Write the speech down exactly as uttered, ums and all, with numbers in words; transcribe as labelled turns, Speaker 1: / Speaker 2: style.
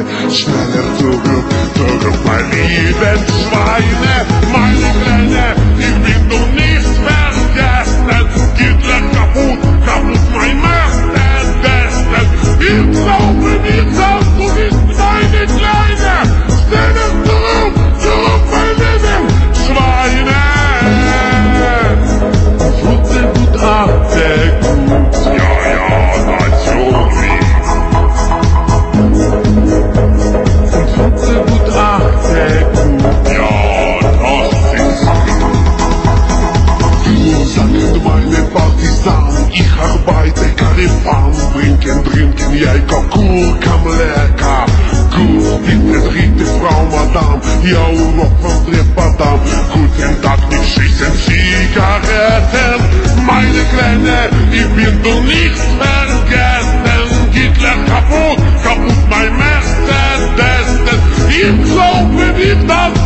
Speaker 1: schneller zurück, zurück, mein lieben Schweine, meine Kleine, ich bin doch nicht vergessen, Hitler kaputt, kaputt mein Mercedes, ich glaube nicht, dass du bist meine Kleine, schneller zurück, zurück, mein lieben Schweine. Frutte gut, achte gut, ja, ja, natürlich. Frutte gut, achte gut, ja, das ist wir sind meine Partisanen, ich arbeite Karifan, trinken, trinken, Jäger, Gurken, lecker. Gut, bitte dritte Frau, Madame, ja, Urlaub von Trepadam. Guten Tag, nicht schießen Zigaretten, meine Kleine, ich bin doch nicht vergessen. Hitler kaputt, kaputt mein Mercedes, ich glaube nicht, dass